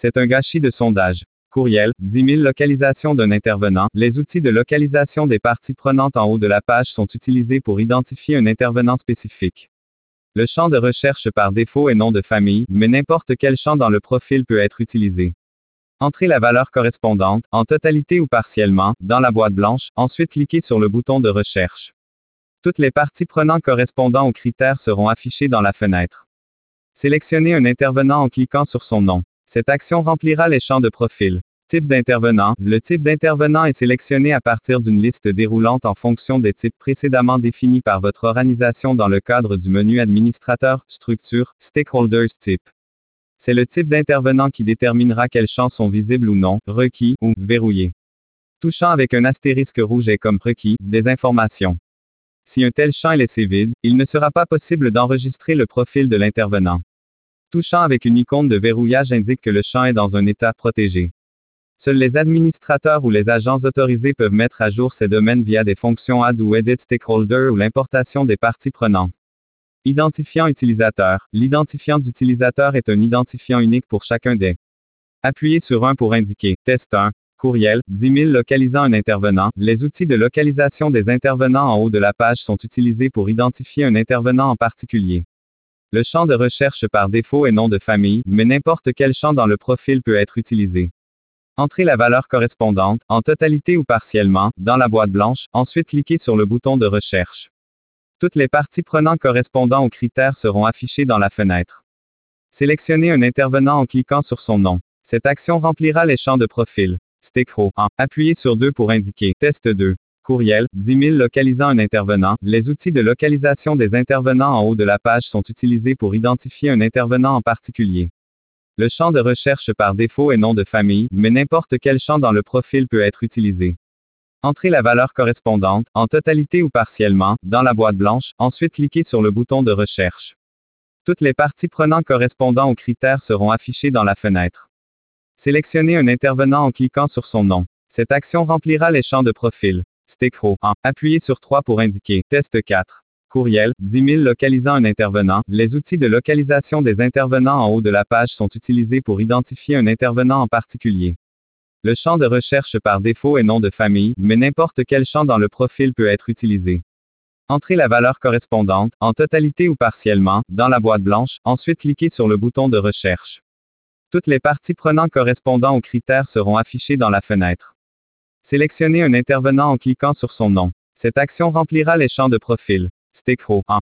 C'est un gâchis de sondage. Courriel, 10 000 localisations d'un intervenant. Les outils de localisation des parties prenantes en haut de la page sont utilisés pour identifier un intervenant spécifique. Le champ de recherche par défaut est nom de famille, mais n'importe quel champ dans le profil peut être utilisé. Entrez la valeur correspondante, en totalité ou partiellement, dans la boîte blanche, ensuite cliquez sur le bouton de recherche. Toutes les parties prenantes correspondant aux critères seront affichées dans la fenêtre. Sélectionnez un intervenant en cliquant sur son nom. Cette action remplira les champs de profil. Type d'intervenant. Le type d'intervenant est sélectionné à partir d'une liste déroulante en fonction des types précédemment définis par votre organisation dans le cadre du menu Administrateur, Structure, Stakeholders Type. C'est le type d'intervenant qui déterminera quels champs sont visibles ou non, requis ou verrouillés. Tout champ avec un astérisque rouge est comme requis, des informations. Si un tel champ est laissé vide, il ne sera pas possible d'enregistrer le profil de l'intervenant. Tout champ avec une icône de verrouillage indique que le champ est dans un état protégé. Seuls les administrateurs ou les agents autorisés peuvent mettre à jour ces domaines via des fonctions Add ou Edit Stakeholder ou l'importation des parties prenantes. Identifiant utilisateur. L'identifiant d'utilisateur est un identifiant unique pour chacun des. Appuyez sur 1 pour indiquer. Test 1. Courriel, 10 000 localisant un intervenant. Les outils de localisation des intervenants en haut de la page sont utilisés pour identifier un intervenant en particulier. Le champ de recherche par défaut est nom de famille, mais n'importe quel champ dans le profil peut être utilisé. Entrez la valeur correspondante, en totalité ou partiellement, dans la boîte blanche, ensuite cliquez sur le bouton de recherche. Toutes les parties prenantes correspondant aux critères seront affichées dans la fenêtre. Sélectionnez un intervenant en cliquant sur son nom. Cette action remplira les champs de profil. Stakeholder 1. Appuyez sur 2 pour indiquer. Test 2. Courriel, 10 000 localisant un intervenant. Les outils de localisation des intervenants en haut de la page sont utilisés pour identifier un intervenant en particulier. Le champ de recherche par défaut est nom de famille, mais n'importe quel champ dans le profil peut être utilisé. Entrez la valeur correspondante, en totalité ou partiellement, dans la boîte blanche, ensuite cliquez sur le bouton de recherche. Toutes les parties prenantes correspondant aux critères seront affichées dans la fenêtre. Sélectionnez un intervenant en cliquant sur son nom. Cette action remplira les champs de profil. Stakeholder 1. Appuyez sur 3 pour indiquer. Test 4. Courriel, 10 000 localisant un intervenant. Les outils de localisation des intervenants en haut de la page sont utilisés pour identifier un intervenant en particulier. Le champ de recherche par défaut est nom de famille, mais n'importe quel champ dans le profil peut être utilisé. Entrez la valeur correspondante, en totalité ou partiellement, dans la boîte blanche, ensuite cliquez sur le bouton de recherche. Toutes les parties prenantes correspondant aux critères seront affichées dans la fenêtre. Sélectionnez un intervenant en cliquant sur son nom. Cette action remplira les champs de profil. Stakeholder 1.